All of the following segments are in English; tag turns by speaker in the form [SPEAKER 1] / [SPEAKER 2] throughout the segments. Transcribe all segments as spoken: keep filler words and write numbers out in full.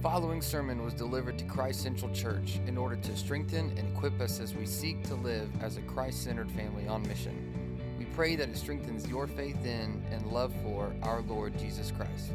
[SPEAKER 1] following sermon was delivered to Christ Central Church in order to strengthen and equip us as we seek to live as a Christ-centered family on mission. We pray that it strengthens your faith in and love for our Lord Jesus Christ.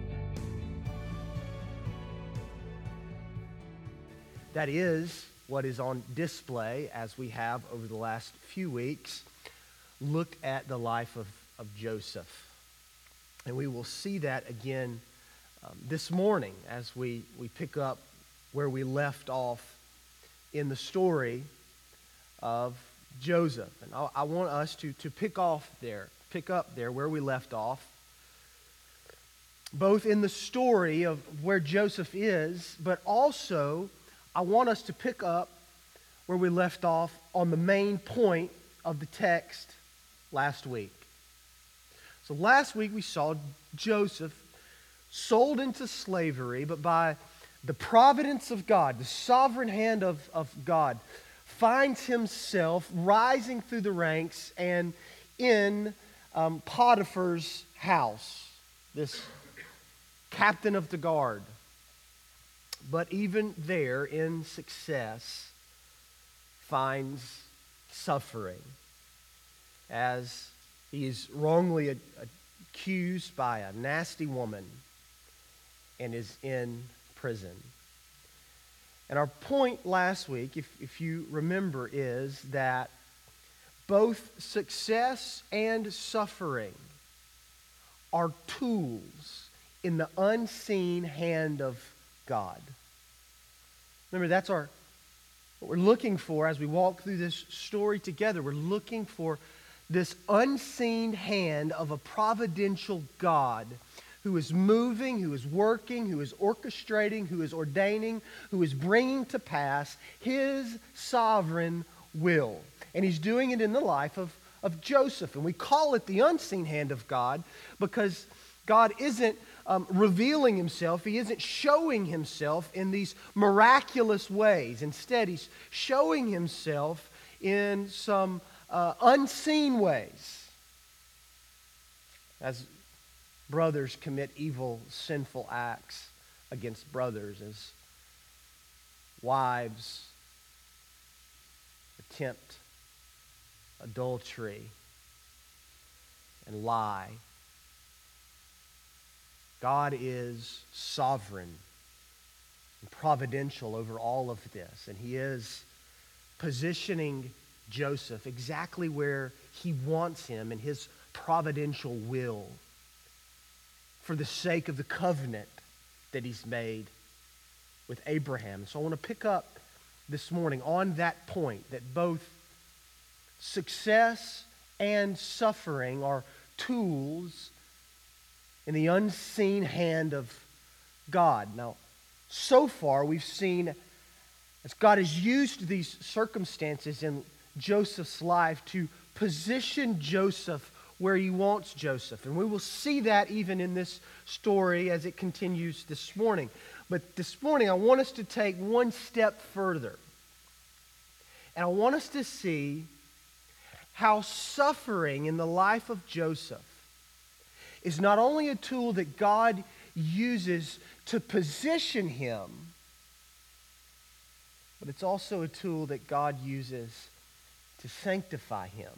[SPEAKER 2] That is what is on display as we have over the last few weeks looked at the life of, of Joseph. And we will see that again um, this morning as we, we pick up where we left off in the story of Joseph. And I, I want us to, to pick off there, pick up there where we left off, both in the story of where Joseph is, but also I want us to pick up where we left off on the main point of the text last week. So last week we saw Joseph sold into slavery, but by the providence of God, the sovereign hand of, of God, finds himself rising through the ranks and in um, Potiphar's house, this captain of the guard. But even there, in success, finds suffering as he is wrongly a- accused by a nasty woman and is in prison. And our point last week, if, if you remember, is that both success and suffering are tools in the unseen hand of God. Remember, that's our what we're looking for as we walk through this story together. We're looking for this unseen hand of a providential God who is moving, who is working, who is orchestrating, who is ordaining, who is bringing to pass His sovereign will. And He's doing it in the life of, of Joseph. And we call it the unseen hand of God because God isn't um, revealing Himself. He isn't showing Himself in these miraculous ways. Instead, He's showing Himself in some uh, unseen ways. As brothers commit evil, sinful acts against brothers, as wives attempt adultery and lie. God is sovereign and providential over all of this, and He is positioning Joseph exactly where He wants him in His providential will for the sake of the covenant that He's made with Abraham. So I want to pick up this morning on that point, that both success and suffering are tools in the unseen hand of God. Now, so far we've seen as God has used these circumstances in Joseph's life to position Joseph where He wants Joseph. And we will see that even in this story as it continues this morning. But this morning I want us to take one step further. And I want us to see how suffering in the life of Joseph is not only a tool that God uses to position him, but it's also a tool that God uses to sanctify him.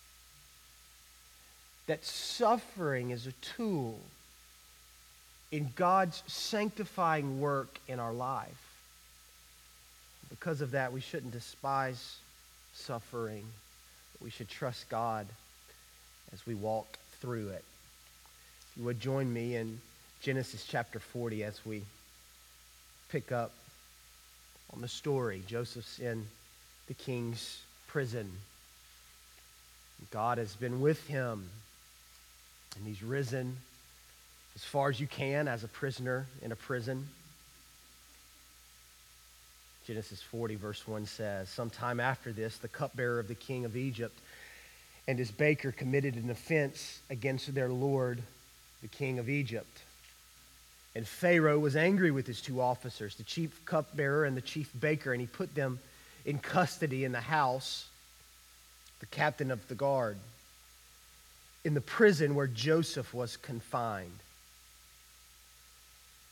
[SPEAKER 2] That suffering is a tool in God's sanctifying work in our life. Because of that, we shouldn't despise suffering, but we should trust God as we walk through it. If you would join me in Genesis chapter forty as we pick up on the story. Joseph's in the king's prison. God has been with him, and he's risen as far as you can as a prisoner in a prison. Genesis forty verse one says, "Sometime after this, the cupbearer of the king of Egypt and his baker committed an offense against their lord, the king of Egypt. And Pharaoh was angry with his two officers, the chief cupbearer and the chief baker, and he put them in custody in the house, the captain of the guard, in the prison where Joseph was confined.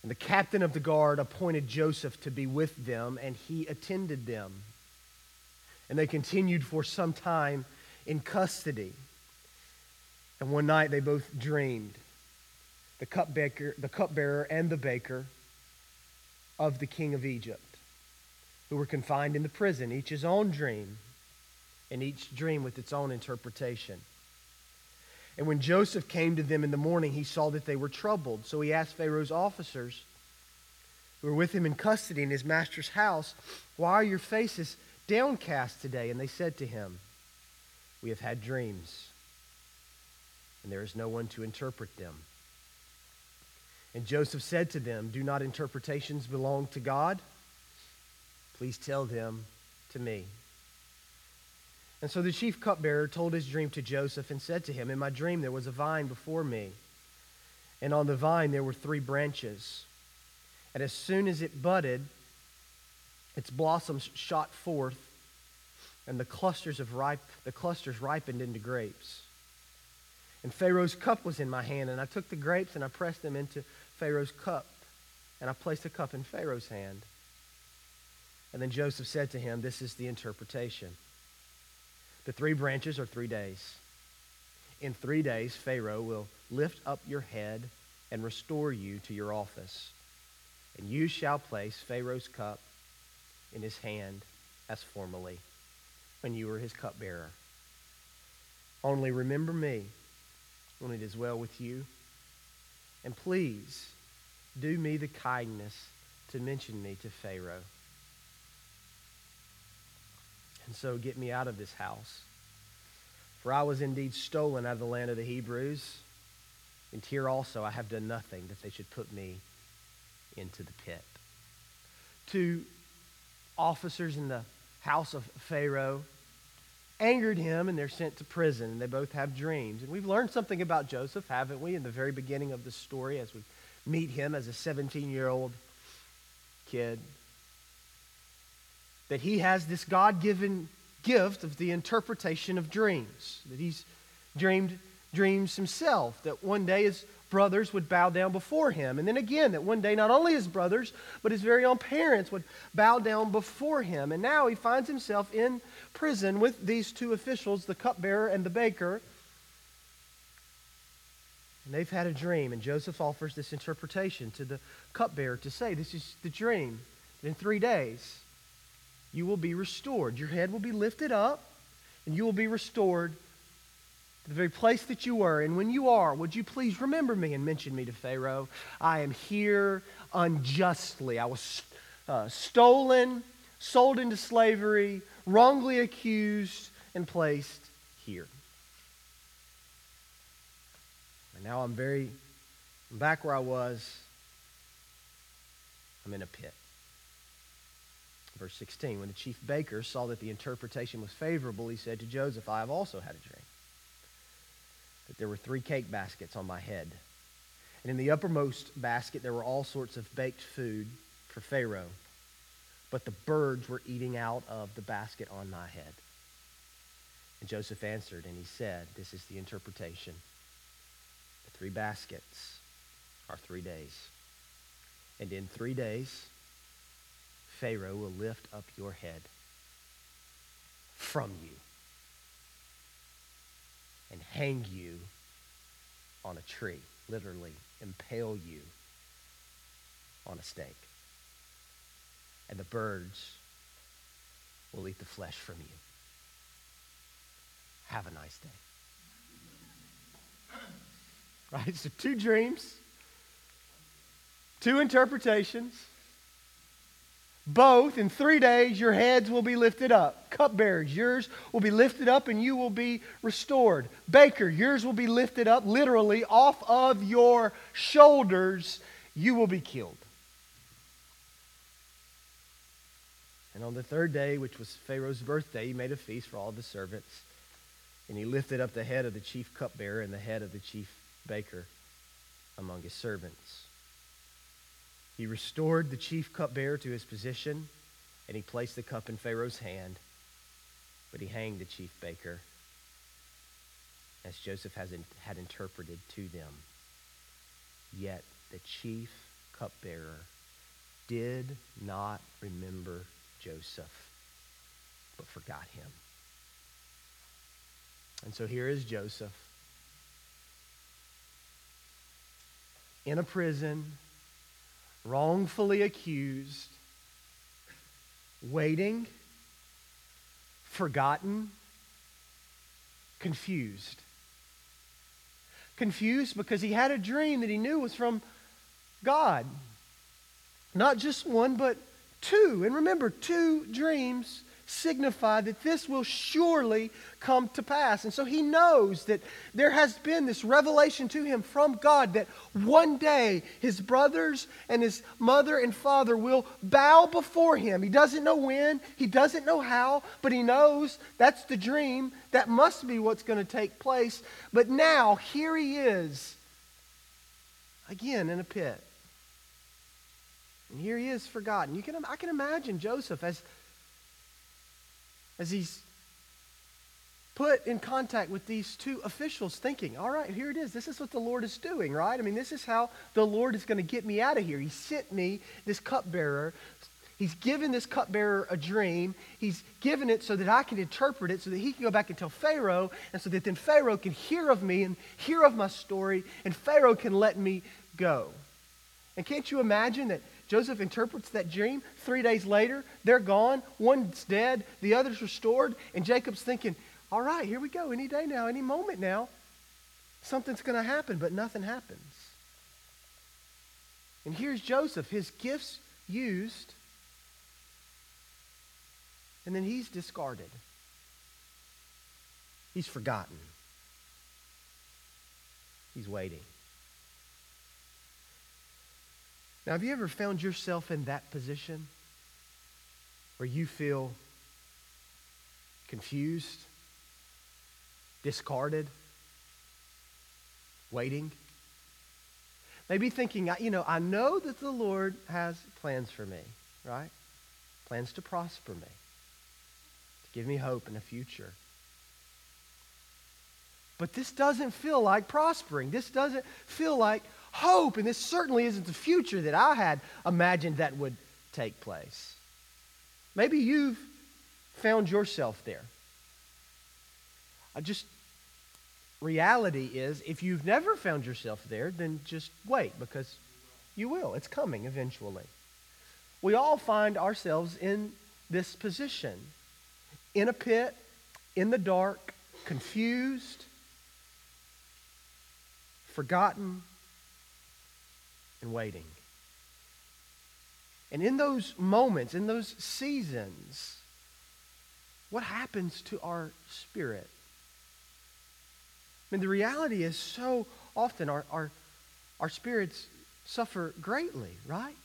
[SPEAKER 2] And the captain of the guard appointed Joseph to be with them, and he attended them. And they continued for some time in custody. And one night they both dreamed, the cupbearer, the cupbearer and the baker of the king of Egypt, who were confined in the prison, each his own dream, and each dream with its own interpretation. And when Joseph came to them in the morning, he saw that they were troubled. So he asked Pharaoh's officers who were with him in custody in his master's house, "Why are your faces downcast today?" And they said to him, "We have had dreams, and there is no one to interpret them." And Joseph said to them, "Do not interpretations belong to God? Please tell them to me." And so the chief cupbearer told his dream to Joseph and said to him, "In my dream there was a vine before me, and on the vine there were three branches. And as soon as it budded, its blossoms shot forth, and the clusters of ripe the clusters ripened into grapes. And Pharaoh's cup was in my hand, and I took the grapes and I pressed them into Pharaoh's cup, and I placed the cup in Pharaoh's hand." And then Joseph said to him, "This is the interpretation. The three branches are three days. In three days, Pharaoh will lift up your head and restore you to your office. And you shall place Pharaoh's cup in his hand as formerly, when you were his cupbearer. Only remember me when it is well with you. And please do me the kindness to mention me to Pharaoh. And so get me out of this house. For I was indeed stolen out of the land of the Hebrews, and here also I have done nothing that they should put me into the pit." Two officers in the house of Pharaoh angered him, and they're sent to prison, and they both have dreams. And we've learned something about Joseph, haven't we, in the very beginning of the story as we meet him as a seventeen-year-old kid, that he has this God-given gift of the interpretation of dreams, that he's dreamed dreams himself, that one day his brothers would bow down before him, and then again that one day not only his brothers but his very own parents would bow down before him. And now he finds himself in prison with these two officials, the cupbearer and the baker, and they've had a dream. And Joseph offers this interpretation to the cupbearer to say, "This is the dream, that in three days you will be restored. Your head will be lifted up, and you will be restored to the very place that you were. And when you are, would you please remember me and mention me to Pharaoh? I am here unjustly. I was uh, stolen, sold into slavery, wrongly accused, and placed here. And now I'm very, I'm back where I was. I'm in a pit." Verse sixteen, when the chief baker saw that the interpretation was favorable, he said to Joseph, "I have also had a dream, that there were three cake baskets on my head. And in the uppermost basket there were all sorts of baked food for Pharaoh, but the birds were eating out of the basket on my head." And Joseph answered, and he said, "This is the interpretation. The three baskets are three days. And in three days Pharaoh will lift up your head from you and hang you on a tree," literally impale you on a stake. "And the birds will eat the flesh from you. Have a nice day." Right? So two dreams, two interpretations. Both, in three days, your heads will be lifted up. Cupbearers, yours will be lifted up and you will be restored. Baker, yours will be lifted up, literally, off of your shoulders. You will be killed. And on the third day, which was Pharaoh's birthday, he made a feast for all the servants. And he lifted up the head of the chief cupbearer and the head of the chief baker among his servants. He restored the chief cupbearer to his position, and he placed the cup in Pharaoh's hand, but he hanged the chief baker, as Joseph has in, had interpreted to them. Yet the chief cupbearer, did not remember Joseph, but forgot him. And so here is Joseph in a prison, wrongfully accused, waiting, forgotten, confused. Confused because he had a dream that he knew was from God. Not just one, but two. And remember, two dreams signify that this will surely come to pass. And so he knows that there has been this revelation to him from God that one day his brothers and his mother and father will bow before him. He doesn't know when, he doesn't know how, but he knows that's the dream. That must be what's going to take place. But now, here he is, again in a pit. And here he is forgotten. You can, I can imagine Joseph as As he's put in contact with these two officials thinking, all right, here it is. This is what the Lord is doing, right? I mean, this is how the Lord is going to get me out of here. He sent me this cupbearer. He's given this cupbearer a dream. He's given it so that I can interpret it, so that he can go back and tell Pharaoh, and so that then Pharaoh can hear of me and hear of my story, and Pharaoh can let me go. And can't you imagine that Joseph interprets that dream? Three days later, they're gone. One's dead, the other's restored. And Jacob's thinking, all right, here we go. Any day now, any moment now, something's going to happen, but nothing happens. And here's Joseph, his gifts used, and then he's discarded. He's forgotten. He's waiting. Now, have you ever found yourself in that position where you feel confused, discarded, waiting? Maybe thinking, you know, I know that the Lord has plans for me, right? Plans to prosper me, to give me hope in the future. But this doesn't feel like prospering. This doesn't feel like hope, and this certainly isn't the future that I had imagined that would take place. Maybe you've found yourself there. I just, reality is, if you've never found yourself there, then just wait, because you will. It's coming eventually. We all find ourselves in this position, in a pit, in the dark, confused, forgotten, and waiting. And in those moments, in those seasons, what happens to our spirit? I mean, the reality is so often our, our, our spirits suffer greatly, right?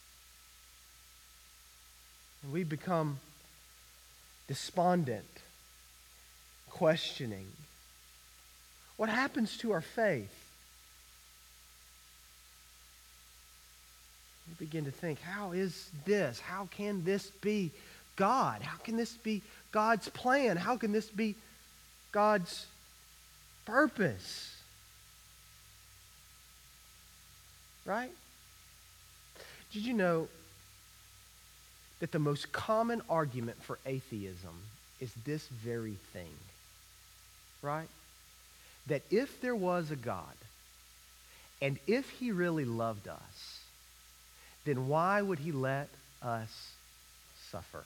[SPEAKER 2] And we become despondent, questioning. What happens to our faith? We begin to think, how is this? How can this be God? How can this be God's plan? How can this be God's purpose? Right? Did you know that the most common argument for atheism is this very thing? Right? That if there was a God, and if he really loved us, then why would he let us suffer?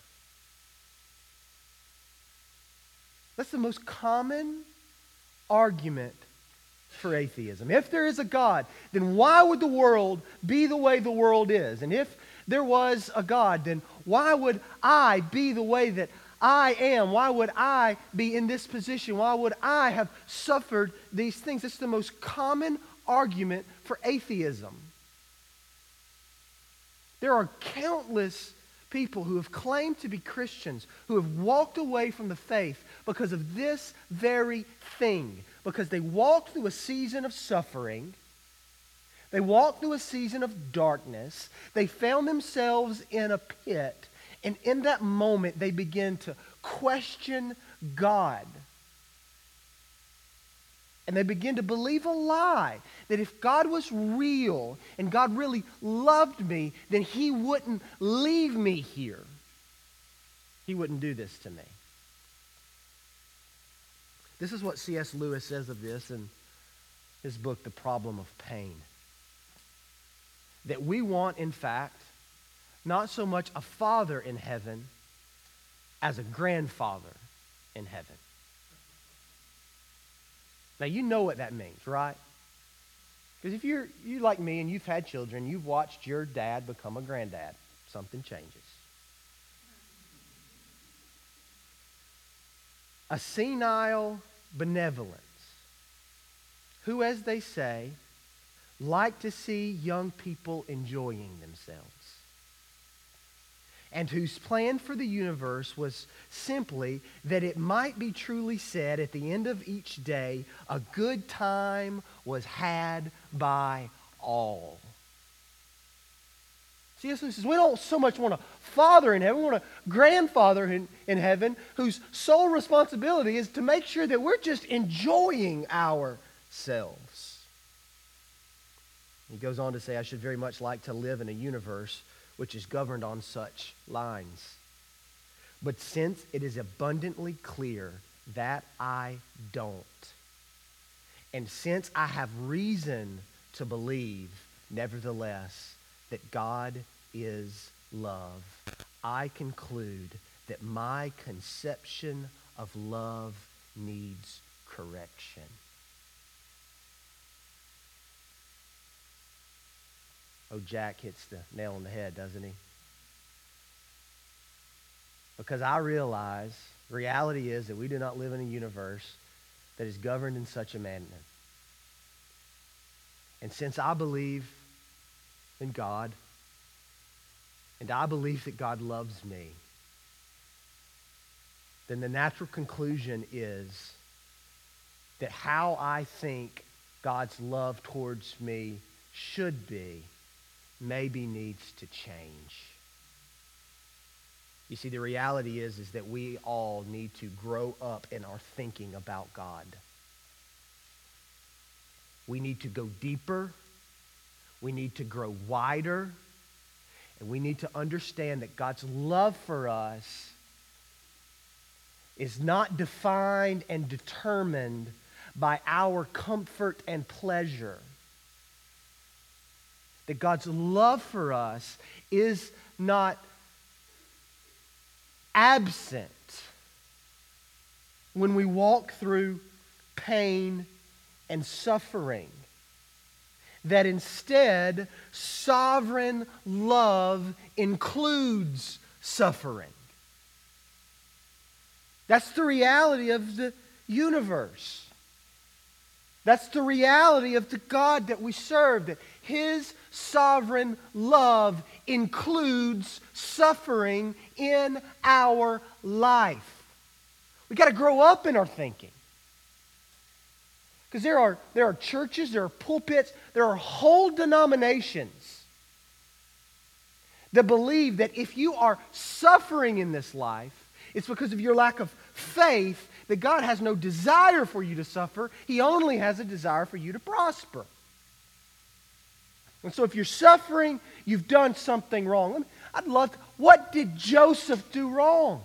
[SPEAKER 2] That's the most common argument for atheism. If there is a God, then why would the world be the way the world is? And if there was a God, then why would I be the way that I am? Why would I be in this position? Why would I have suffered these things? It's the most common argument for atheism. There are countless people who have claimed to be Christians who have walked away from the faith because of this very thing. Because they walked through a season of suffering. They walked through a season of darkness. They found themselves in a pit. And in that moment, they begin to question God. And they begin to believe a lie that if God was real and God really loved me, then he wouldn't leave me here. He wouldn't do this to me. This is what C S Lewis says of this in his book, The Problem of Pain. That we want, in fact, not so much a father in heaven as a grandfather in heaven. Now, you know what that means, right? Because if you're you like me and you've had children, you've watched your dad become a granddad. Something changes. A senile benevolence, who, as they say, like to see young people enjoying themselves, and whose plan for the universe was simply that it might be truly said at the end of each day, a good time was had by all. C S Lewis says, we don't so much want a father in heaven, we want a grandfather in, in heaven whose sole responsibility is to make sure that we're just enjoying ourselves. He goes on to say, I should very much like to live in a universe which is governed on such lines. But since it is abundantly clear that I don't, and since I have reason to believe, nevertheless, that God is love, I conclude that my conception of love needs correction. Oh, Jack hits the nail on the head, doesn't he? Because I realize, reality is that we do not live in a universe that is governed in such a manner. And since I believe in God, and I believe that God loves me, then the natural conclusion is that how I think God's love towards me should be maybe needs to change. You see, the reality is, is that we all need to grow up in our thinking about God. We need to go deeper. We need to grow wider. And we need to understand that God's love for us is not defined and determined by our comfort and pleasure. That God's love for us is not absent when we walk through pain and suffering. That instead, sovereign love includes suffering. That's the reality of the universe. That's the reality of the God that we serve, that His sovereign love includes suffering in our life. We've got to grow up in our thinking. Because there are, there are churches, there are pulpits, there are whole denominations that believe that if you are suffering in this life, it's because of your lack of faith, that God has no desire for you to suffer. He only has a desire for you to prosper. And so if you're suffering, you've done something wrong. Let me, I'd love to, what did Joseph do wrong?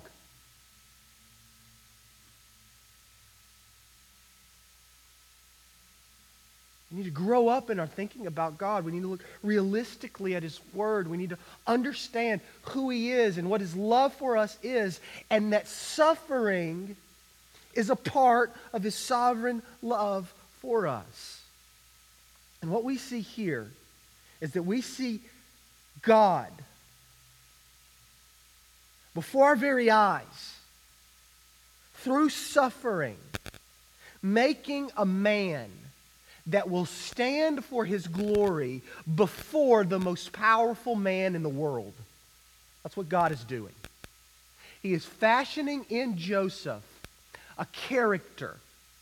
[SPEAKER 2] We need to grow up in our thinking about God. We need to look realistically at His Word. We need to understand who He is and what His love for us is, and that suffering is a part of His sovereign love for us. And what we see here is that we see God before our very eyes, through suffering, making a man that will stand for His glory before the most powerful man in the world. That's what God is doing. He is fashioning in Joseph a character.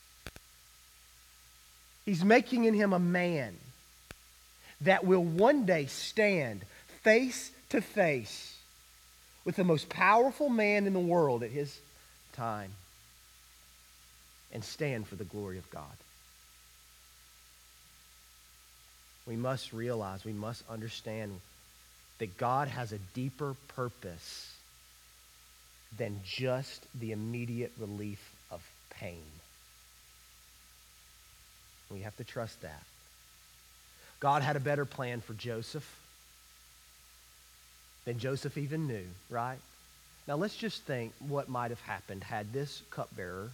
[SPEAKER 2] He's making in him a man that will one day stand face to face with the most powerful man in the world at his time and stand for the glory of God. we must realize, we must understand that God has a deeper purpose than just the immediate relief of pain. We have to trust that. God had a better plan for Joseph than Joseph even knew, right? Now let's just think what might have happened had this cupbearer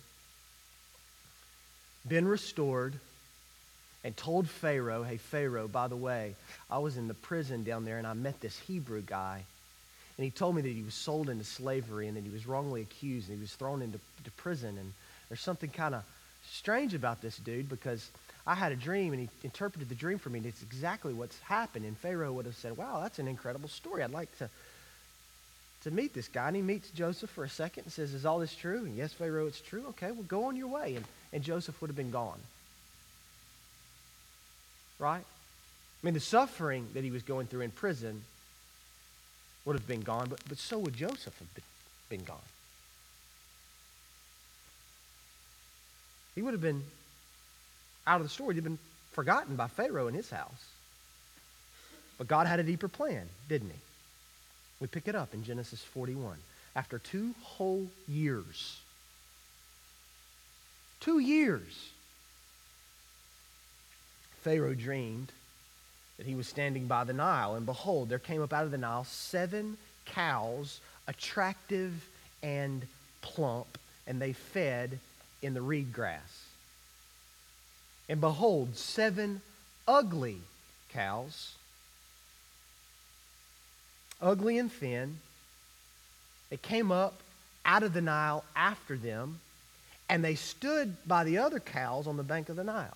[SPEAKER 2] been restored and told Pharaoh, hey, Pharaoh, by the way, I was in the prison down there and I met this Hebrew guy. And he told me that he was sold into slavery and that he was wrongly accused and he was thrown into to prison. And there's something kind of strange about this dude because I had a dream and he interpreted the dream for me and it's exactly what's happened. And Pharaoh would have said, wow, that's an incredible story. I'd like to, to meet this guy. And he meets Joseph for a second and says, is all this true? And yes, Pharaoh, it's true. Okay, well, go on your way. And, and Joseph would have been gone. Right? I mean, the suffering that he was going through in prison would have been gone, but, but so would Joseph have been, been gone. He would have been out of the story. He'd have been forgotten by Pharaoh in his house. But God had a deeper plan, didn't he? We pick it up in Genesis forty-one. After two whole years, two years, Pharaoh dreamed that he was standing by the Nile, and behold, there came up out of the Nile seven cows, attractive and plump, and they fed in the reed grass. And behold, seven ugly cows, ugly and thin, they came up out of the Nile after them, and they stood by the other cows on the bank of the Nile.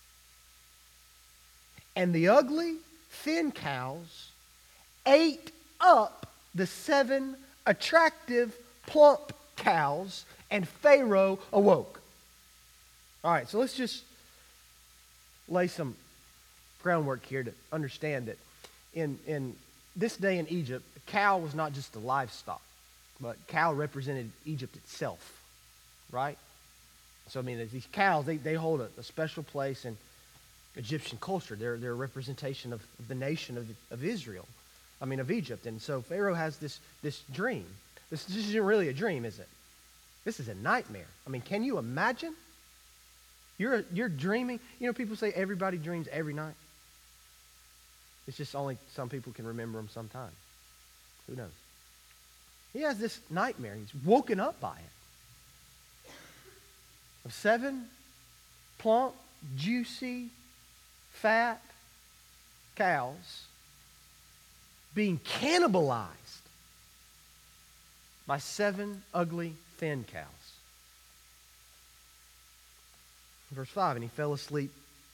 [SPEAKER 2] And the ugly, thin cows ate up the seven attractive, plump cows, and Pharaoh awoke. All right, so let's just lay some groundwork here to understand that in, in this day in Egypt, a cow was not just a livestock, but cow represented Egypt itself, right? So, I mean, these cows, they, they hold a, a special place in Egyptian culture. They're, they're a representation of the nation of, of Israel. I mean, of Egypt. And so Pharaoh has this, this dream. This, this isn't really a dream, is it? This is a nightmare. I mean, can you imagine? You're, you're dreaming. You know, people say everybody dreams every night. It's just only some people can remember them sometimes. Who knows? He has this nightmare. He's woken up by it. Of seven plump, juicy, fat cows being cannibalized by seven ugly, thin cows. Verse five, and he fell asleep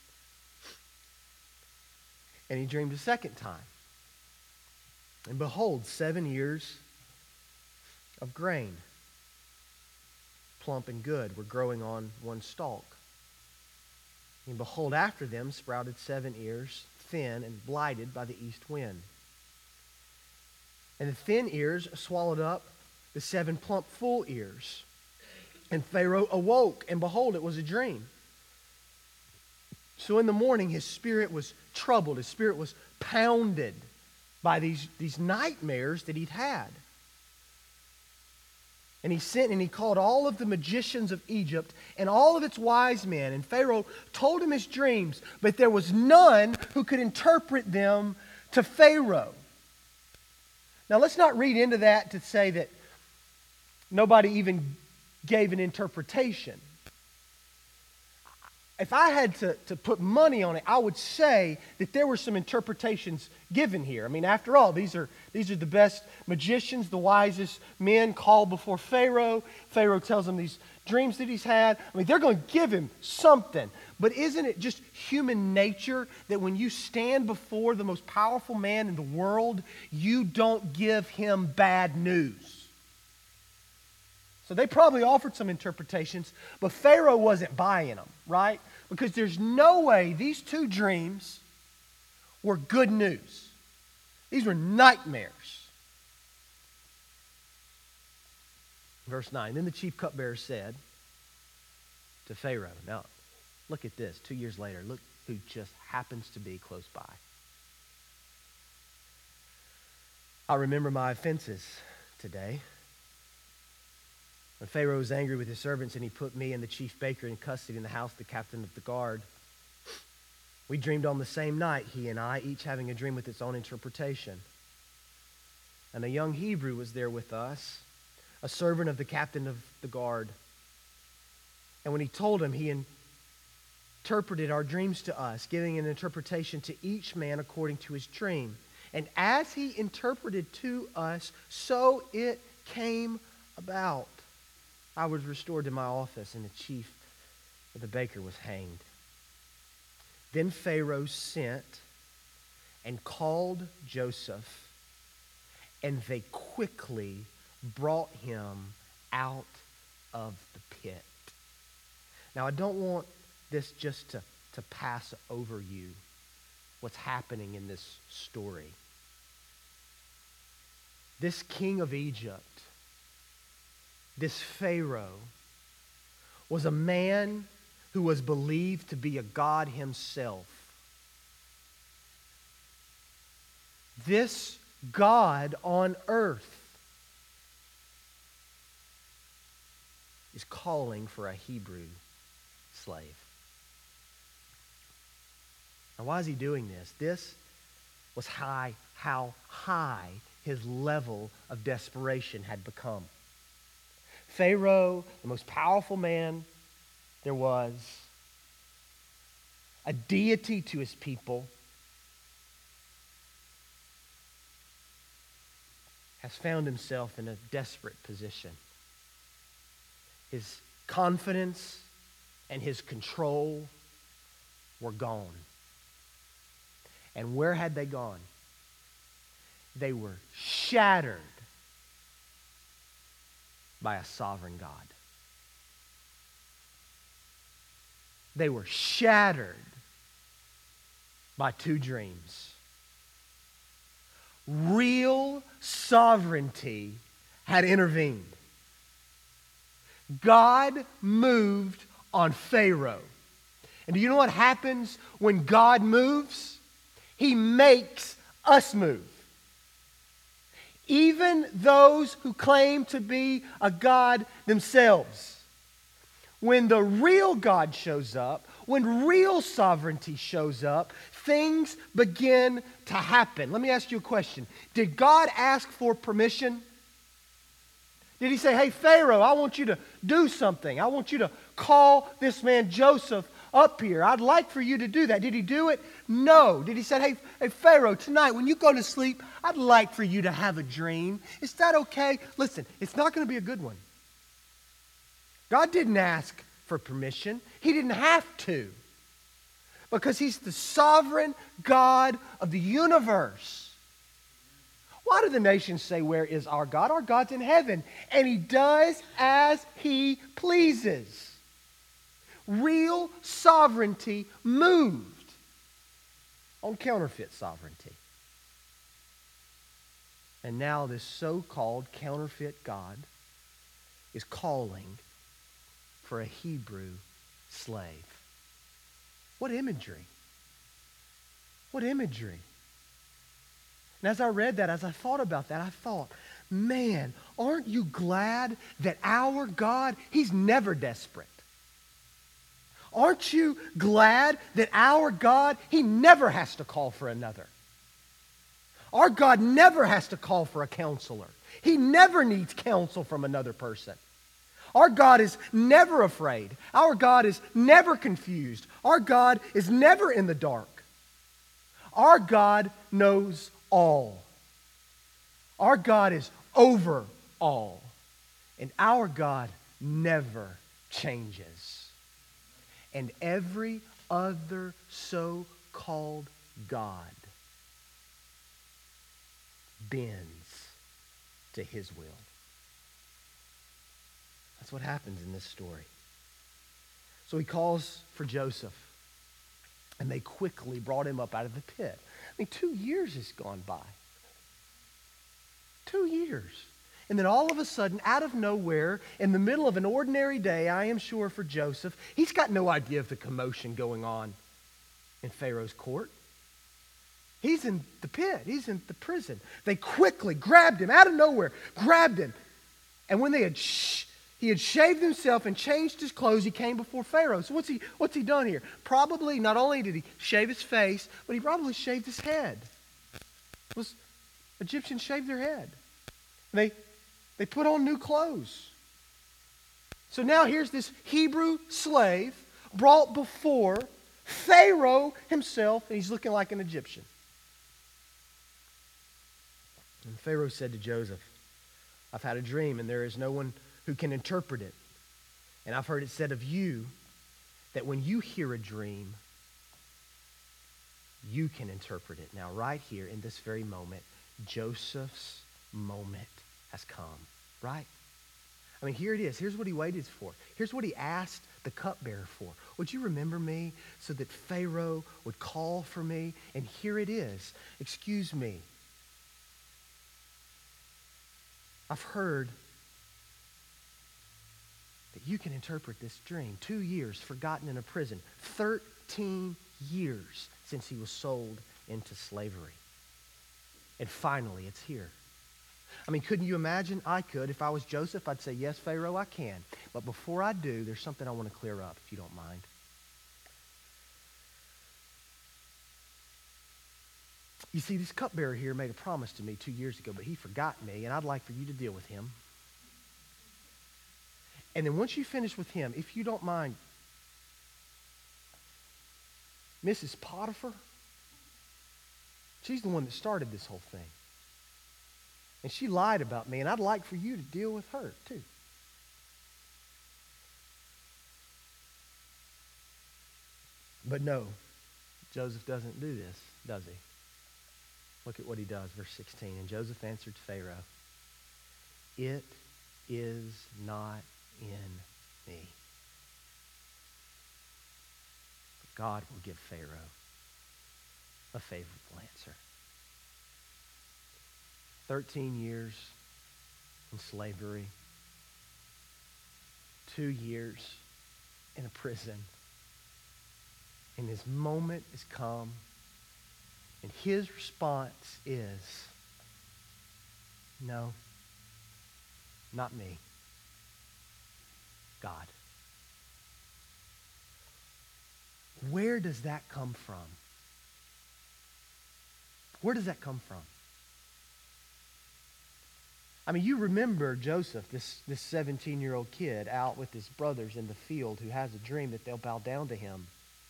[SPEAKER 2] and he dreamed a second time. And behold, seven years of grain, plump and good, were growing on one stalk. And behold, after them sprouted seven ears, thin and blighted by the east wind. And the thin ears swallowed up the seven plump full ears. And Pharaoh awoke, and behold, it was a dream. So in the morning, his spirit was troubled. His spirit was pounded by these, these nightmares that he'd had. And he sent and he called all of the magicians of Egypt and all of its wise men. And Pharaoh told him his dreams, but there was none who could interpret them to Pharaoh. Now let's not read into that to say that nobody even gave an interpretation. If I had to, to put money on it, I would say that there were some interpretations given here. I mean, after all, these are these are the best magicians, the wisest men called before Pharaoh. Pharaoh tells them these dreams that he's had. I mean, they're going to give him something. But isn't it just human nature that when you stand before the most powerful man in the world, you don't give him bad news? So they probably offered some interpretations, but Pharaoh wasn't buying them, right? Because there's no way these two dreams were good news. These were nightmares. Verse nine, then the chief cupbearer said to Pharaoh, now look at this, two years later, look who just happens to be close by. I remember my offenses today. When Pharaoh was angry with his servants and he put me and the chief baker in custody in the house of the captain of the guard, we dreamed on the same night, he and I, each having a dream with its own interpretation. And a young Hebrew was there with us, a servant of the captain of the guard. And when he told him, he interpreted our dreams to us, giving an interpretation to each man according to his dream. And as he interpreted to us, so it came about. I was restored to my office, and the chief of the baker was hanged. Then Pharaoh sent and called Joseph, and they quickly brought him out of the pit. Now, I don't want this just to, to pass over you, what's happening in this story. This king of Egypt, this Pharaoh, was a man who was believed to be a god himself. This God on earth is calling for a Hebrew slave. Now, why is he doing this? This was high, how high his level of desperation had become. Pharaoh, the most powerful man there was, a deity to his people, has found himself in a desperate position. His confidence and his control were gone. And where had they gone? They were shattered by a sovereign God. They were shattered by two dreams. Real sovereignty had intervened. God moved on Pharaoh. And do you know what happens when God moves? He makes us move. Even those who claim to be a God themselves. When the real God shows up, when real sovereignty shows up, things begin to happen. Let me ask you a question. Did God ask for permission? Did he say, hey, Pharaoh, I want you to do something. I want you to call this man Joseph up here. I'd like for you to do that. Did he do it? No. Did he say, hey, hey, Pharaoh, tonight when you go to sleep, I'd like for you to have a dream. Is that okay? Listen, it's not going to be a good one. God didn't ask for permission. He didn't have to. Because he's the sovereign God of the universe. Why do the nations say, where is our God? Our God's in heaven. And he does as he pleases. Real sovereignty moved on counterfeit sovereignty. And now this so-called counterfeit God is calling for a Hebrew slave. What imagery? What imagery? And as I read that, as I thought about that, I thought, man, aren't you glad that our God, he's never desperate? Aren't you glad that our God, he never has to call for another? Our God never has to call for a counselor. He never needs counsel from another person. Our God is never afraid. Our God is never confused. Our God is never in the dark. Our God knows all. Our God is over all. And our God never changes. And every other so-called God bends to his will. That's what happens in this story. So he calls for Joseph, and they quickly brought him up out of the pit. I mean, two years has gone by. Two years. And then all of a sudden, out of nowhere, in the middle of an ordinary day, I am sure for Joseph, he's got no idea of the commotion going on. in Pharaoh's court. He's in the pit. He's in the prison. They quickly grabbed him out of nowhere, grabbed him. And when they had sh- he had shaved himself and changed his clothes, he came before Pharaoh. So what's he, what's he done here? Probably not only did he shave his face, but he probably shaved his head. Was Egyptians shaved their head. They, they put on new clothes. So now here's this Hebrew slave brought before Pharaoh himself, and he's looking like an Egyptian. And Pharaoh said to Joseph, I've had a dream, and there is no one who can interpret it. And I've heard it said of you that when you hear a dream, you can interpret it. Now, right here in this very moment, Joseph's moment has come, right? I mean, here it is. Here's what he waited for. Here's what he asked the cupbearer for. Would you remember me so that Pharaoh would call for me? And here it is. Excuse me. I've heard that you can interpret this dream. Two years forgotten in a prison. Thirteen years since he was sold into slavery. And finally, it's here. I mean, couldn't you imagine? I could. If I was Joseph, I'd say, yes, Pharaoh, I can. But before I do, there's something I want to clear up, if you don't mind. You see, this cupbearer here made a promise to me two years ago, but he forgot me, and I'd like for you to deal with him. And then once you finish with him, if you don't mind, Missus Potiphar, she's the one that started this whole thing. And she lied about me, and I'd like for you to deal with her, too. But no, Joseph doesn't do this, does he? Look at what he does, verse sixteen. And Joseph answered Pharaoh, it is not in me. But God will give Pharaoh a favorable answer. Thirteen years in slavery, two years in a prison, and his moment has come. And his response is, no, not me, God. Where does that come from? Where does that come from? I mean, you remember Joseph, this, this seventeen-year-old kid out with his brothers in the field who has a dream that they'll bow down to him.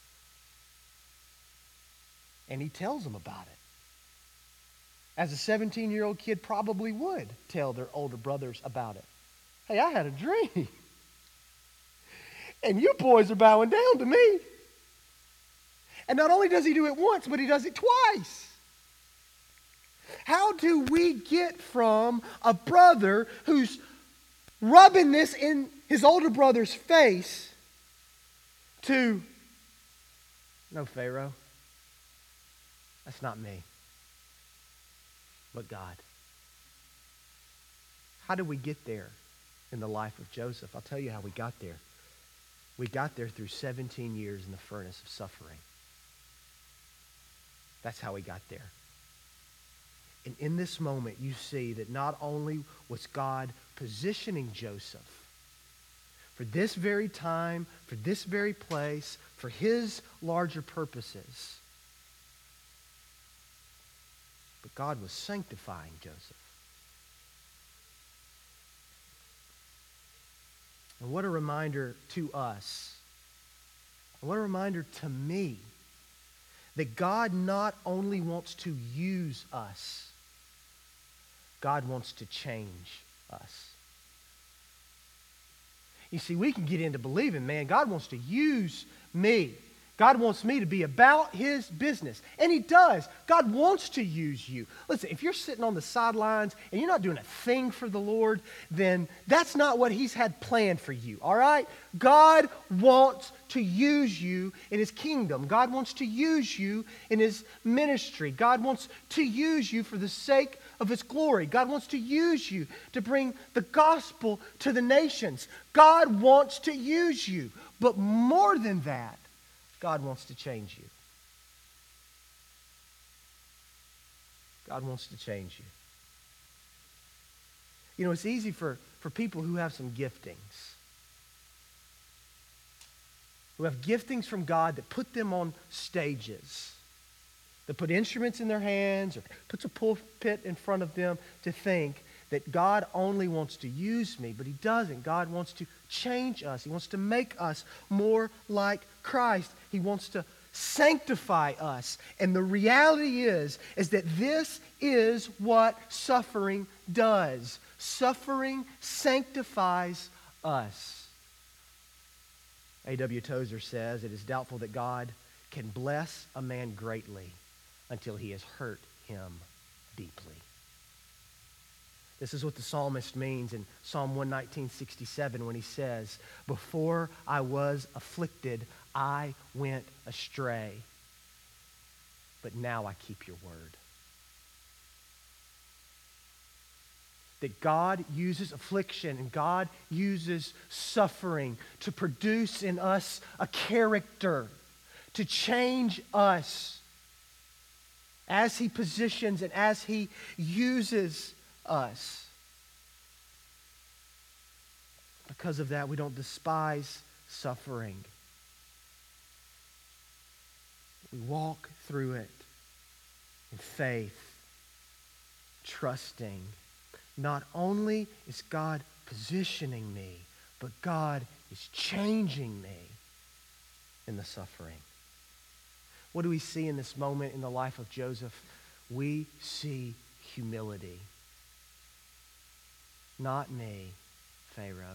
[SPEAKER 2] And he tells them about it. As a seventeen-year-old kid probably would tell their older brothers about it. Hey, I had a dream. And you boys are bowing down to me. And not only does he do it once, but he does it twice. How do we get from a brother who's rubbing this in his older brother's face to, no, Pharaoh, that's not me, but God? How do we get there in the life of Joseph? I'll tell you how we got there. We got there through seventeen years in the furnace of suffering. That's how we got there. And in this moment, you see that not only was God positioning Joseph for this very time, for this very place, for his larger purposes, but God was sanctifying Joseph. And what a reminder to us, and what a reminder to me, that God not only wants to use us, God wants to change us. You see, we can get into believing, man, God wants to use me. God wants me to be about his business. And he does. God wants to use you. Listen, if you're sitting on the sidelines and you're not doing a thing for the Lord, then that's not what he's had planned for you, all right? God wants to use you in his kingdom. God wants to use you in his ministry. God wants to use you for the sake of his glory. God wants to use you to bring the gospel to the nations. God wants to use you. But more than that, God wants to change you. God wants to change you. You know, it's easy for, for people who have some giftings, who have giftings from God that put them on stages, that put instruments in their hands or puts a pulpit in front of them, to think that God only wants to use me, but he doesn't. God wants to change us. He wants to make us more like Christ. He wants to sanctify us. And the reality is, is that this is what suffering does. Suffering sanctifies us. A W Tozer says, it is doubtful that God can bless a man greatly until he has hurt him deeply. This is what the psalmist means in Psalm one nineteen, sixty-seven when he says, before I was afflicted, I went astray, but now I keep your word. That God uses affliction and God uses suffering to produce in us a character, to change us as he positions and as he uses us. Because of that, we don't despise suffering. We walk through it in faith, trusting. Not only is God positioning me, but God is changing me in the suffering. What do we see in this moment in the life of Joseph? We see humility. Not me, Pharaoh,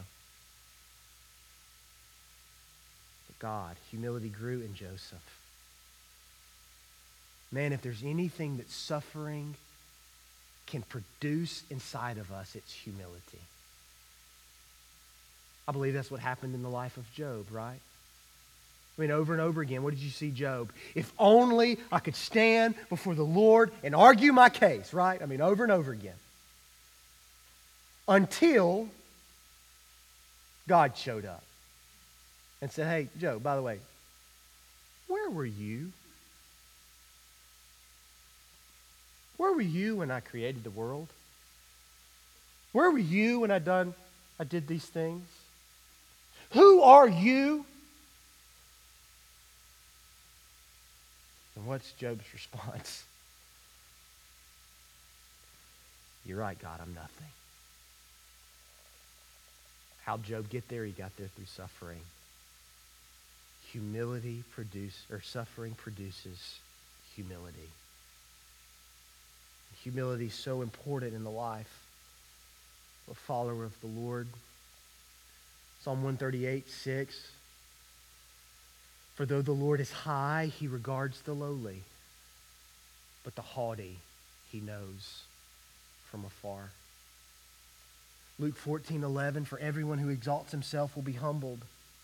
[SPEAKER 2] but God. Humility grew in Joseph. Man, if there's anything that suffering can produce inside of us, it's humility. I believe that's what happened in the life of Job, right? I mean, over and over again, what did you see Job? If only I could stand before the Lord and argue my case, right? I mean, over and over again. Until God showed up and said, hey, Job, by the way, where were you? Where were you when I created the world? Where were you when I done I did these things? Who are you? And what's Job's response? You're right, God, I'm nothing. How'd Job get there? He got there through suffering. Humility produce or suffering produces humility. Humility is so important in the life of a follower of the Lord. Psalm one thirty-eight, six. For though the Lord is high, he regards the lowly, but the haughty he knows from afar. Luke fourteen, eleven. For everyone who exalts himself will be humbled,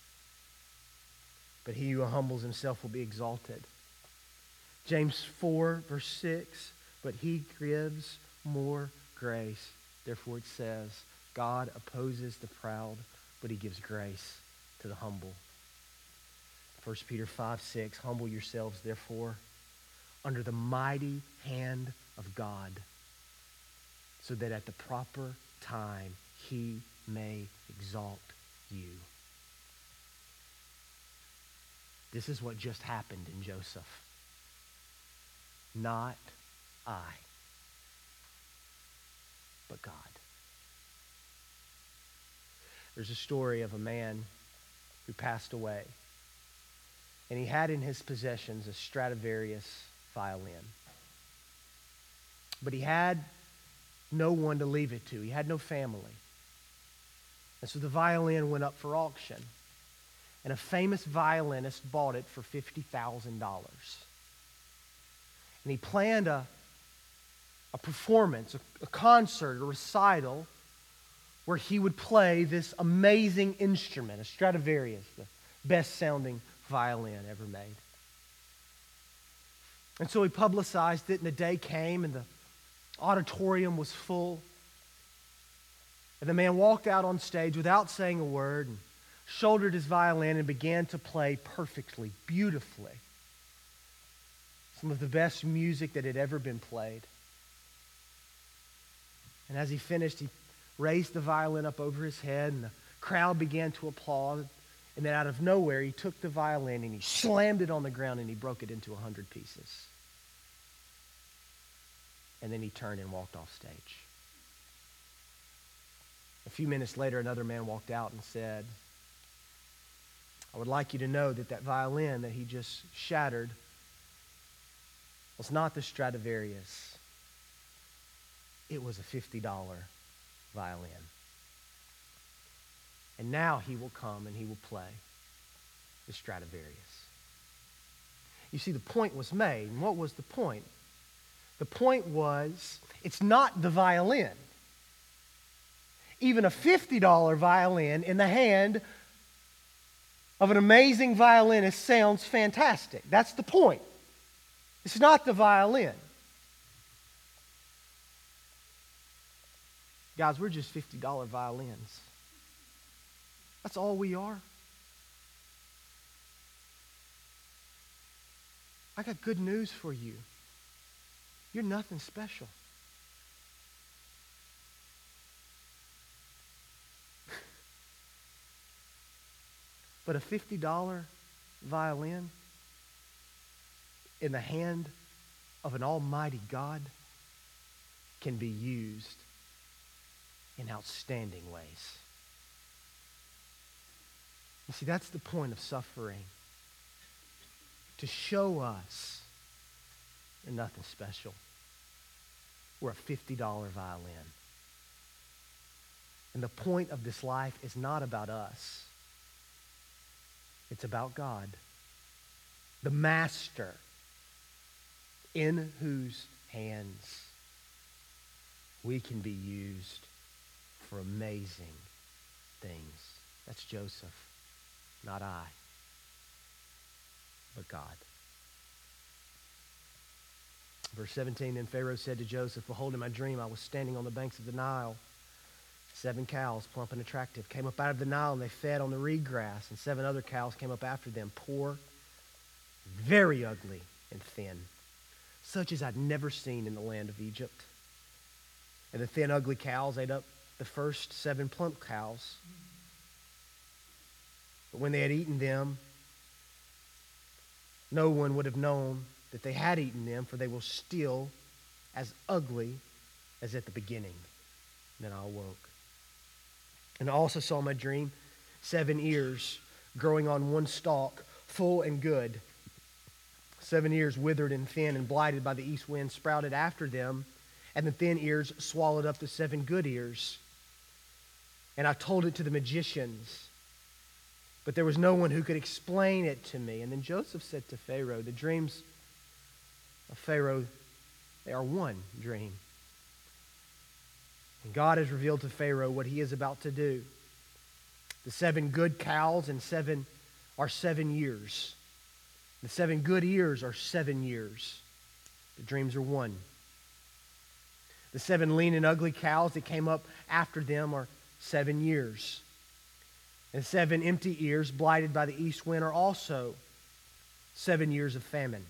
[SPEAKER 2] but he who humbles himself will be exalted. James four, verse six. But he gives more grace. Therefore it says, God opposes the proud, but he gives grace to the humble. First Peter five, six. Humble yourselves, therefore, under the mighty hand of God, so that at the proper time he may exalt you. This is what just happened in Joseph. Not I, but God. There's a story of a man who passed away, and he had in his possessions a Stradivarius violin. But he had no one to leave it to. He had no family. And so the violin went up for auction, and a famous violinist bought it for fifty thousand dollars. And he planned a a performance, a, a concert, a recital where he would play this amazing instrument, a Stradivarius, the best-sounding violin ever made. And so he publicized it, and the day came, and the auditorium was full. And the man walked out on stage without saying a word and shouldered his violin and began to play perfectly, beautifully. Some of the best music that had ever been played. And as he finished, he raised the violin up over his head, and the crowd began to applaud. And then out of nowhere, he took the violin and he slammed it on the ground and he broke it into a hundred pieces. And then he turned and walked off stage. A few minutes later, another man walked out and said, I would like you to know that that violin that he just shattered was not the Stradivarius. It was a fifty dollar violin. And now he will come and he will play the Stradivarius. You see, the point was made. And what was the point? The point was, it's not the violin. Even a fifty dollar violin in the hand of an amazing violinist sounds fantastic. That's the point. It's not the violin. Guys, we're just fifty dollar violins. That's all we are. I got good news for you. You're nothing special. But a fifty dollar violin in the hand of an almighty God can be used in outstanding ways. You see, that's the point of suffering. To show us we're nothing special. We're a fifty dollar violin. And the point of this life is not about us. It's about God, the master in whose hands we can be used for amazing things. That's Joseph, not I, but God. Verse seventeen, then Pharaoh said to Joseph, behold, in my dream I was standing on the banks of the Nile. Seven cows, plump and attractive, came up out of the Nile, and they fed on the reed grass. And seven other cows came up after them, poor, very ugly, and thin, such as I'd never seen in the land of Egypt. And the thin, ugly cows ate up the first seven plump cows. But when they had eaten them, no one would have known that they had eaten them, for they were still as ugly as at the beginning. And then I awoke. And I also saw in my dream seven ears growing on one stalk, full and good. Seven ears withered and thin and blighted by the east wind sprouted after them, and the thin ears swallowed up the seven good ears. And I told it to the magicians, but there was no one who could explain it to me. And then Joseph said to Pharaoh, the dreams of Pharaoh, they are one dream. And God has revealed to Pharaoh what he is about to do. The seven good cows and seven are seven years. The seven good ears are seven years. The dreams are one. The seven lean and ugly cows that came up after them are seven years. And seven empty ears blighted by the east wind are also seven years of famine.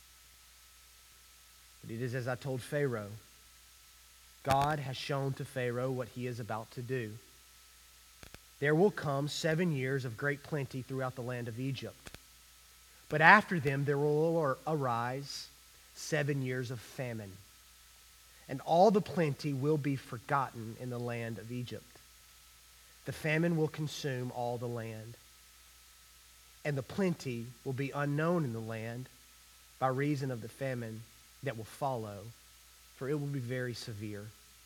[SPEAKER 2] But it is as I told Pharaoh. God has shown to Pharaoh what he is about to do. There will come seven years of great plenty throughout the land of Egypt. But after them there will arise seven years of famine. And all the plenty will be forgotten in the land of Egypt. The famine will consume all the land. And the plenty will be unknown in the land by reason of the famine that will follow, for it will be very severe.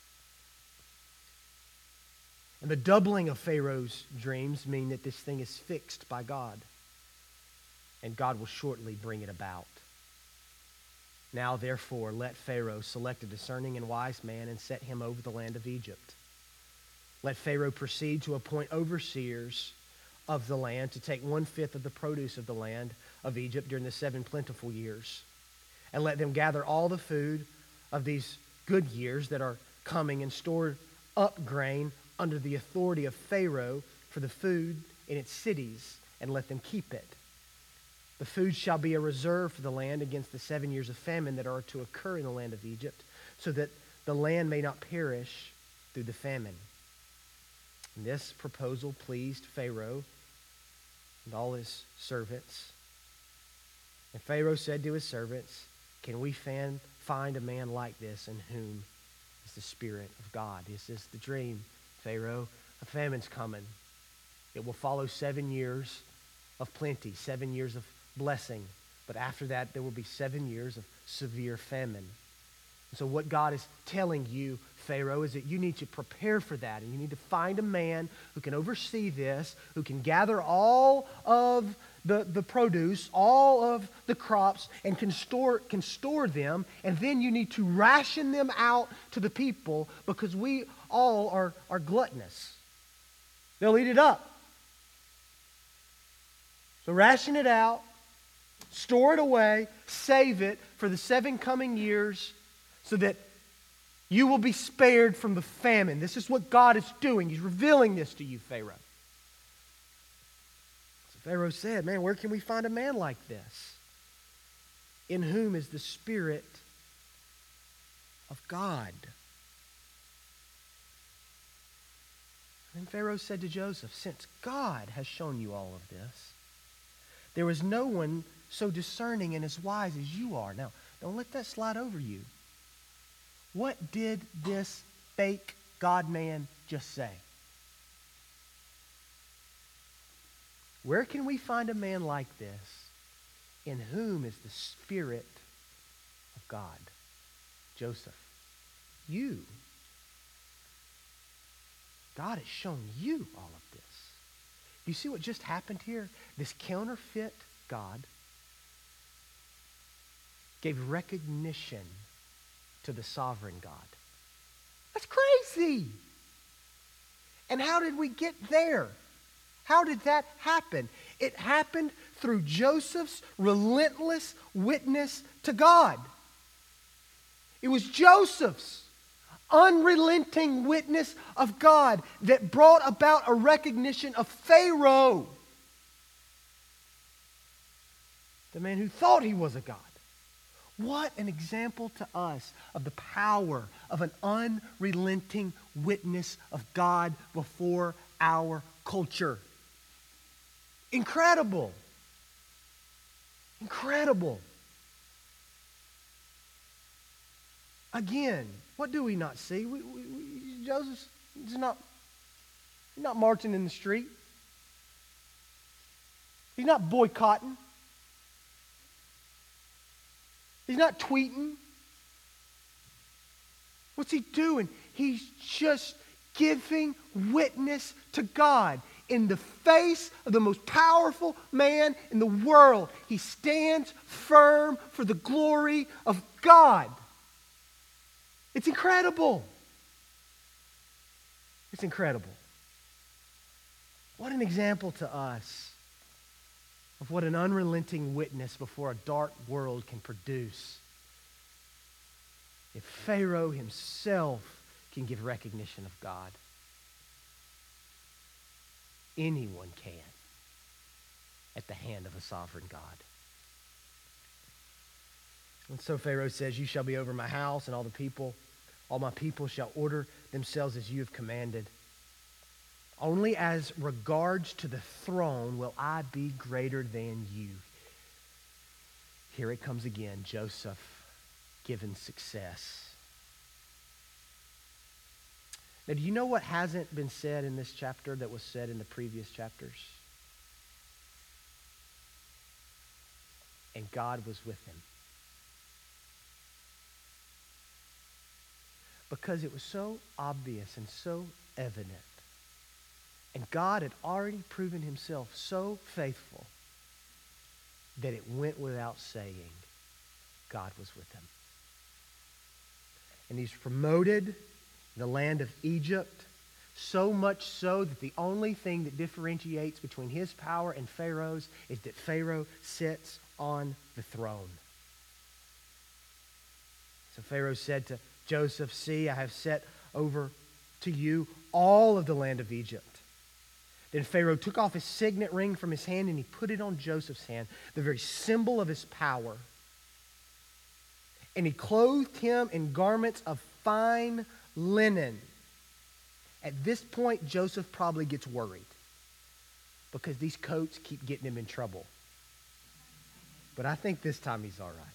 [SPEAKER 2] And the doubling of Pharaoh's dreams mean that this thing is fixed by God. And God will shortly bring it about. Now, therefore, let Pharaoh select a discerning and wise man and set him over the land of Egypt. Let Pharaoh proceed to appoint overseers of the land to take one-fifth of the produce of the land of Egypt during the seven plentiful years. And let them gather all the food of these good years that are coming and store up grain under the authority of Pharaoh for the food in its cities, and let them keep it. The food shall be a reserve for the land against the seven years of famine that are to occur in the land of Egypt, so that the land may not perish through the famine. And this proposal pleased Pharaoh and all his servants. And Pharaoh said to his servants, "Can we fan, find a man like this in whom is the Spirit of God?" This is the dream, Pharaoh. A famine's coming. It will follow seven years of plenty, seven years of blessing. But after that, there will be seven years of severe famine. And so what God is telling you, Pharaoh, is that you need to prepare for that. And you need to find a man who can oversee this, who can gather all of the, the produce, all of the crops, and can store, can store them. And then you need to ration them out to the people because we all are, are gluttonous. They'll eat it up. So ration it out, store it away, save it for the seven coming years so that you will be spared from the famine. This is what God is doing. He's revealing this to you, Pharaoh. So Pharaoh said, man, where can we find a man like this? In whom is the Spirit of God? And Pharaoh said to Joseph, since God has shown you all of this, there is no one so discerning and as wise as you are. Now, don't let that slide over you. What did this fake God-man just say? Where can we find a man like this in whom is the Spirit of God? Joseph, you. God has shown you all of this. You see what just happened here? This counterfeit God gave recognition to the sovereign God. That's crazy. And how did we get there? How did that happen? It happened through Joseph's relentless witness to God. It was Joseph's unrelenting witness of God that brought about a recognition of Pharaoh, the man who thought he was a god. What an example to us of the power of an unrelenting witness of God before our culture. Incredible. Incredible. Again, what do we not see? We, we, we, Joseph is not, he's not marching in the street. He's not boycotting. He's not tweeting. What's he doing? He's just giving witness to God. In the face of the most powerful man in the world, he stands firm for the glory of God. It's incredible. It's incredible. What an example to us of what an unrelenting witness before a dark world can produce. If Pharaoh himself can give recognition of God, anyone can at the hand of a sovereign God. And so Pharaoh says, you shall be over my house, and all the people, all my people shall order themselves as you have commanded. Only as regards to the throne will I be greater than you. Here it comes again, Joseph given success. Now, do you know what hasn't been said in this chapter that was said in the previous chapters? And God was with him. Because it was so obvious and so evident. And God had already proven himself so faithful that it went without saying, God was with him. And he's promoted in the land of Egypt, so much so that the only thing that differentiates between his power and Pharaoh's is that Pharaoh sits on the throne. So Pharaoh said to Joseph, see, I have set over to you all of the land of Egypt. Then Pharaoh took off his signet ring from his hand and he put it on Joseph's hand, the very symbol of his power. And he clothed him in garments of fine linen. At this point, Joseph probably gets worried because these coats keep getting him in trouble. But I think this time he's all right.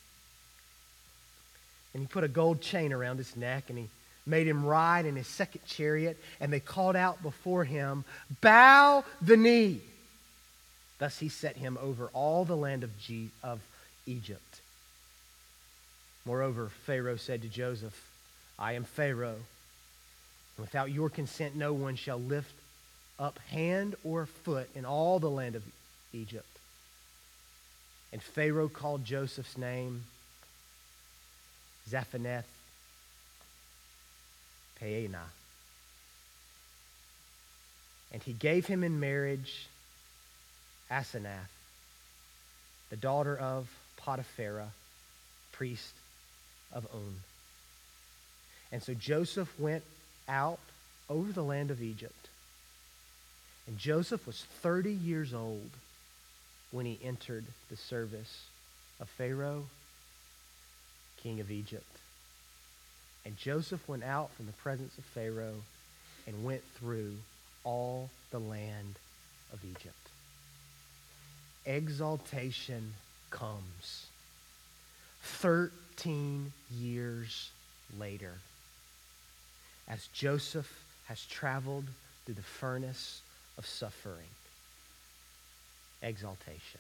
[SPEAKER 2] And he put a gold chain around his neck, and he made him ride in his second chariot, and they called out before him, "Bow the knee." Thus he set him over all the land of, G- of Egypt. Moreover, Pharaoh said to Joseph, "I am Pharaoh, and without your consent no one shall lift up hand or foot in all the land of Egypt." And Pharaoh called Joseph's name Zaphaneth Paeanah. And he gave him in marriage Asenath, the daughter of Potipharah, priest of On. And so Joseph went out over the land of Egypt. And Joseph was thirty years old when he entered the service of Pharaoh, king of Egypt. And Joseph went out from the presence of Pharaoh and went through all the land of Egypt. Exaltation comes thirteen years later as Joseph has traveled through the furnace of suffering. Exaltation.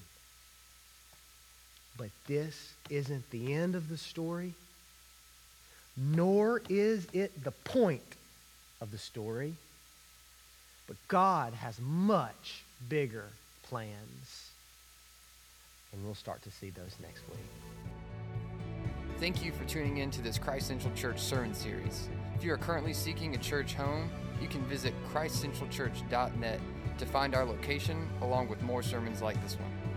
[SPEAKER 2] But this isn't the end of the story, nor is it the point of the story, but God has much bigger plans. And we'll start to see those next week.
[SPEAKER 1] Thank you for tuning in to this Christ Central Church sermon series. If you are currently seeking a church home, you can visit christ central church dot net to find our location along with more sermons like this one.